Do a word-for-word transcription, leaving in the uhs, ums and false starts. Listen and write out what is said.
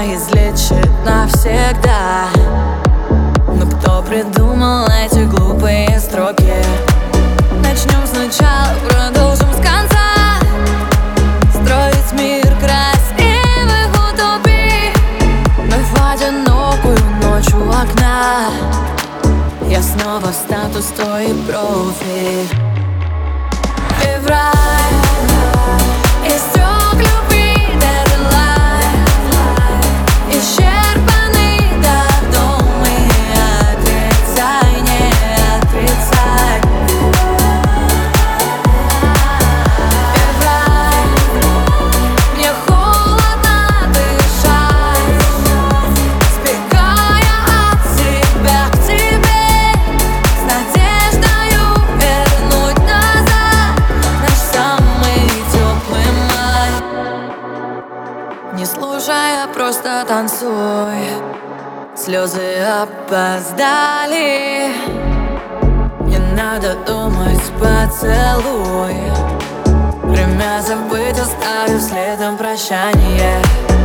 излечит навсегда. Но кто придумал эти глупые строки? Начнем сначала, продолжим с конца. Строить мир красивых утопий. Мы в одинокую ночь у окна. Я снова в статус той профи. И в рай, истек любви дедлайн. Исчерпанный давно, мы отрицай, не отрицай. И в рай, мне холодно дышать, сбегая от себя к тебе, с надеждою вернуть назад наш самый теплый май. Не слушай, а просто танцуй. Слезы опоздали. Не надо думать, поцелуй. Время забыть, оставив следом прощание.